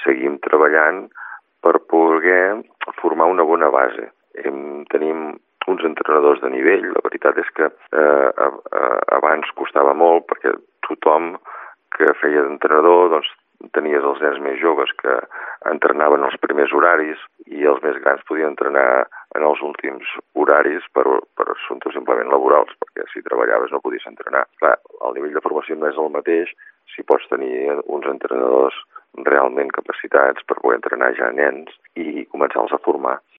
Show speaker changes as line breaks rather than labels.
seguim treballant per poder formar una bona base. Tenim uns entrenadors de nivell. La veritat és que abans costava molt perquè tothom que feia d'entrenador doncs, tenies els nens més joves que entrenaven els primers horaris i els més grans podien entrenar en els últims horaris per assumptes simplement laborals, perquè si treballaves no podies entrenar. Clar, el nivell de formació no és el mateix si pots tenir uns entrenadors realment capacitats per poder entrenar ja nens i començar-los a formar.